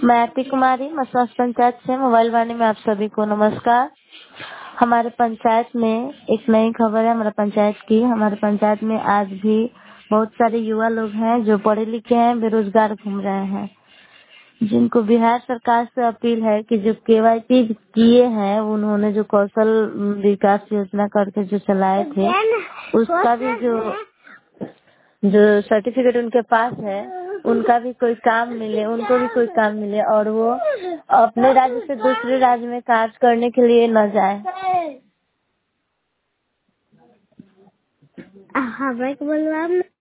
मैं आरती कुमारी मसवास पंचायत से मोबाइल वाणी में आप सभी को नमस्कार। हमारे पंचायत में एक नई खबर है हमारे पंचायत की। हमारे पंचायत में आज भी बहुत सारे युवा लोग हैं जो पढ़े लिखे हैं, बेरोजगार घूम रहे हैं, जिनको बिहार सरकार से अपील है कि जो केवाईसी किए हैं, उन्होंने जो कौशल विकास योजना करके जो चलाए थे, उसका भी जो सर्टिफिकेट उनके पास है, उनका भी कोई काम मिले, उनको भी कोई काम मिले और वो अपने राज्य से दूसरे राज्य में कार्य करने के लिए न जाए। हाँ, मैं बोल रहा हूँ।